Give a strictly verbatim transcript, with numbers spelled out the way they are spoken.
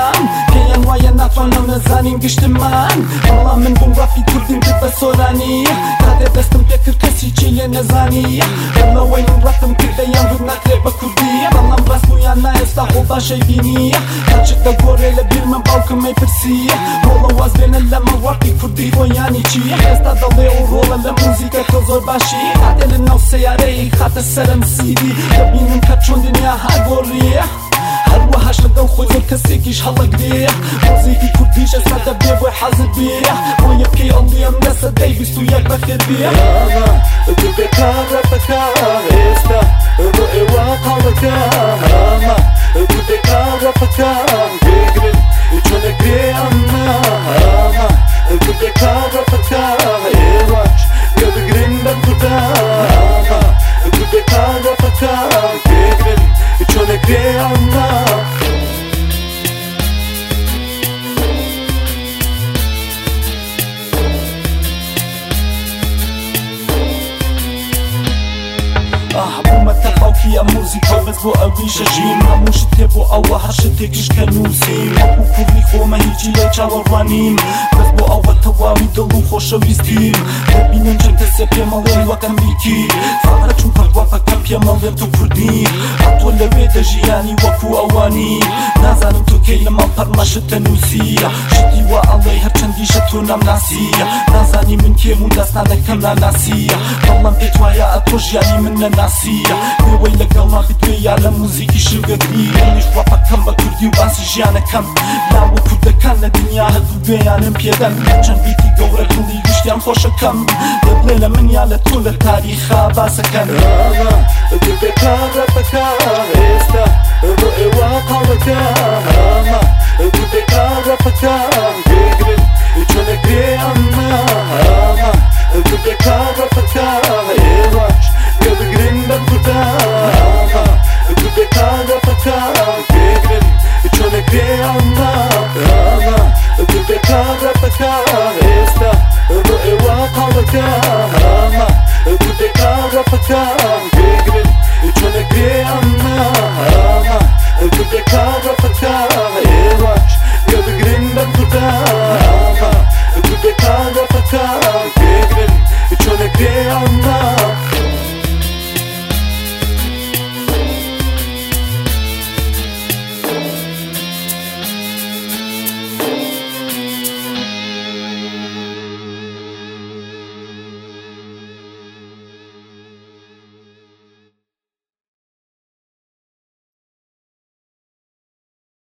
من پیان وای نتوانم نزنیم گشت من والا من بوم رفی کردیم که بسورانی کاده دستم بکر کسی چیه نزانی والا وای من رفتم کرده یم رو نکره با کردی والام بس بویان نه استخوضا شی بینی کچک دا گوره لبیر من باوکم ای پرسی والا واز بینه لما وقتی کردی و یعنی چی استا داله او روله لموزیکه تو زور باشی عدل نو سیاره ای خط سرم سیدی ببینم که چون دنیا ها گوری هر وحش لدو خوی زور کسی کش حالا گریه موزیکی کردیش استا بیا بوی حاضر بیا و یبکی اندیم نسا دی بیستو یک بخیر بیا تو بکار رفکا استا رو ایوا قالکا تو بکار رفکا بگرن چون گریه اما تو بکار رفکا ایواش یا بگرن دم کتا تو بکار رفکا بگرن چون گریه اما بومە تەقاوکیە موزیکا بەس بۆ ئەوی شەژیم هەمووشت تێ بۆ ئەوە هەر شتێکیش کە نووسیم وەکو کوڕی خۆمە هیچی لێ چاوەڕوانیم بەس بۆ ئەوە تەواوی دڵ و خۆشەویستیم دەبینم چەند کەسێ پێمەڵێن وەکەم بیکی فاقە چون پەروەپەکەم پێمەڵێن تۆ کوردی هەتۆ لەوێ دەژیانی وەکو ئەوانی نازانم تۆ کەی لە ماڵ پەرمەشت دەنووسی شتی وا ئەڵێی هەرچەندیشە تۆ نامناسی نازانی من کێم و داستانەکەم ناناسی بەڵام پێت وایە ئەتۆ ژیانی من نەناسی نێوەی لەگەڵما بتوێ یا لە موزیکی شوگەگری منیش ڕەپەکەم بە کوردی و باسی ژیانەکەم لاوە کوردەکان لە دنیا هەردوو گوێیانم پێدەن چەند بیتی گەورە دڵی گشتیان خۆشەکەم دەبڵێ لە من یا لە تۆ لە تاریخا باسەکەن تو بکار رفکا استا رو ایوا قالکا تو بکار رفکا بگرن چون گریه اما تو بکار رفکا ایواش یا بگرن دم کتا تو بکار رفکا بگرن چون گریه اما تو بکار رفکا استا رو ایوا قالکا تو بکار رفکا بگرن چون گریه اما تو بکار رفکا ایواش یا بگرن دم کتا تو بکار رفکا بگرن چون گریه